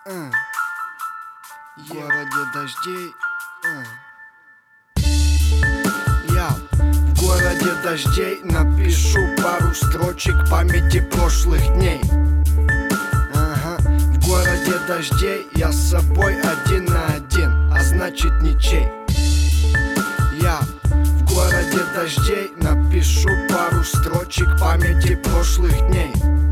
В городе дождей. Я в городе дождей напишу пару строчек памяти прошлых дней. В городе дождей я с собой один на один, а значит ничей. Я в городе дождей напишу пару строчек памяти прошлых дней.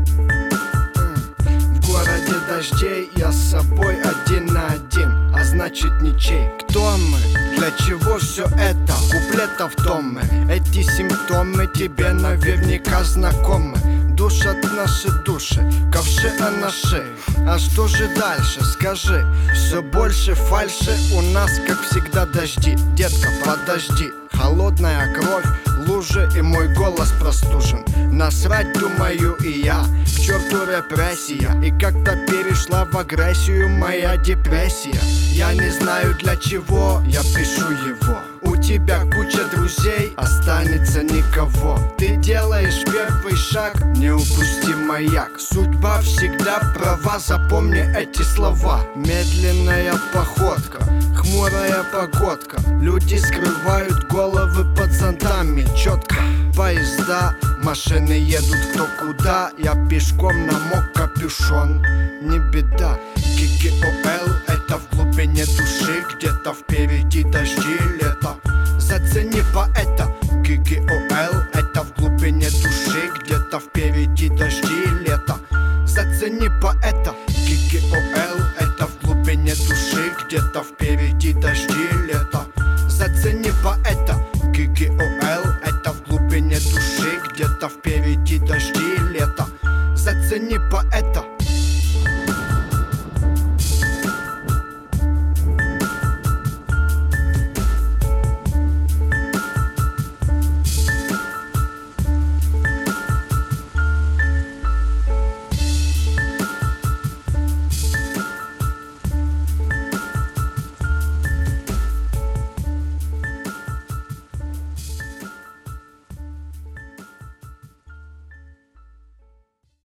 В городе дождей я с собой один на один, а значит ничей. Кто мы? Для чего все это? Куплетов томмы. Эти симптомы тебе наверняка знакомы. Душат наши души, ковши анаши. А что же дальше, скажи? Все больше фальши, у нас как всегда дожди. Детка, подожди, холодная кровь, лужи и мой голос простужен. Насрать думаю и я, к черту репрессия. И как-то перешла в агрессию моя депрессия. Я не знаю для чего я пишу его. У тебя куча друзей, останется никого. Ты делаешь первый шаг, не упусти маяк. Судьба всегда права, запомни эти слова. Медленная походка, хмурая погодка. Люди скрывают головы под зонтами четко. Поезда, машины едут кто куда. Я пешком намок капюшон, не беда. ККОЛ — это в глубине души. Где-то впереди дожди лета. Зацени поэта. ККОЛ